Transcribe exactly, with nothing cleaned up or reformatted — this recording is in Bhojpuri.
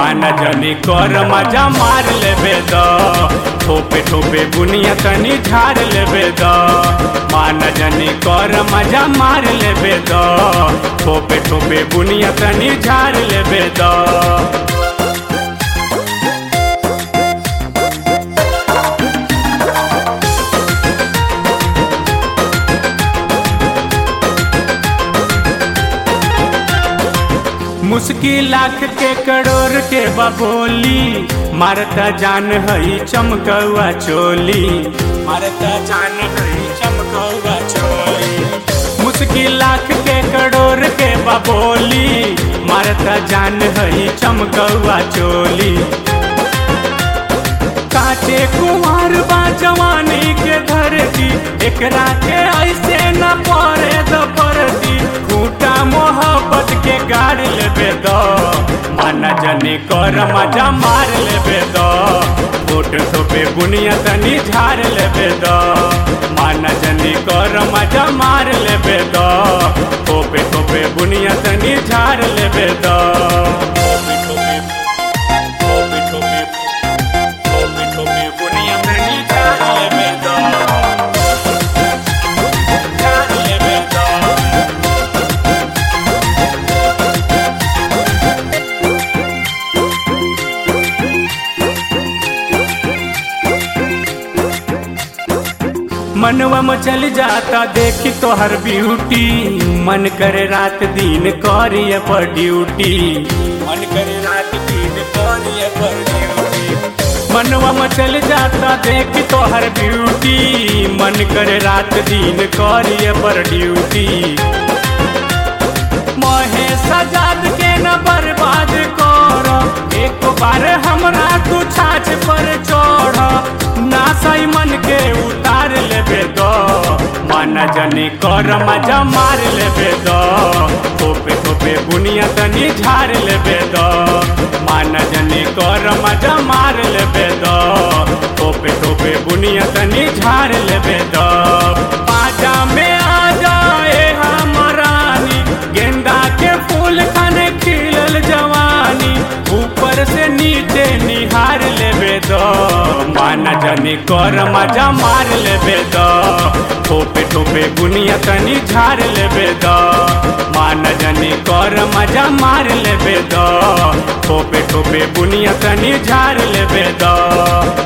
माना जनी कर मजा मार लेबे द ठोपे ठोपे बुनिया तनी झाड़ लेबे द माना जनी कर मजा मार लेबे द ठोपे ठोपे बुनिया तनी झाड़ लेबे द। मुश्किल लाख के करोड़ के बबोली मारता जान हई चमकौआ चोली मारता जान हई चमकौआ चोली मुश्किल लाख के करोड़ के बबोली मारता जान हई चमकौआ चोली काचे कुमार बा जवानी के धरती एकरा के ऐसे न पड़े द परती खूटा मोहब्बत के गाड़ लेबे द माना जनी कर मजा मार लेबे द फोट थोपे बुनिया तनी झाड़ लेबे द माना जनी कर मजा मार लेबे द थोपे थोपे बुनिया तनी झाड़ लेबे द। मनवा में चल जाता देखी तो हर ब्यूटी मन करे रात दिन करिए पर ड्यूटी मन करे रात दिन करिए पर ड्यूटी मनवा में चल जाता देखी तो हर ब्यूटी मन करे रात दिन करिए पर ड्यूटी महेश आजाद के न बर्बाद कर एक बार हमरा तू छाछ पर चढ़ ना सही मन के उतार लेबे दो माना जनी कर मजा मार लेबे दो थोपे थोपे बुनिया तनी झाड़ लेबे दो माना जनी कर मजा मार लेबे दो थोपे थोपे बुनिया तनी झाड़ लेबे दो। पाजा में आ जाए हमरानी गेंदा के फूल खाने खिलल जवानी ऊपर से नीचे निहार लेबे दो माना जनी कर मजा मार लेबे द ठोपे ठोपे बुनिया तनी झाड़ लेबे द माना जनी कर मजा मार लेबे द ठोपे ठोपे बुनिया तनी झाड़ लेबे द।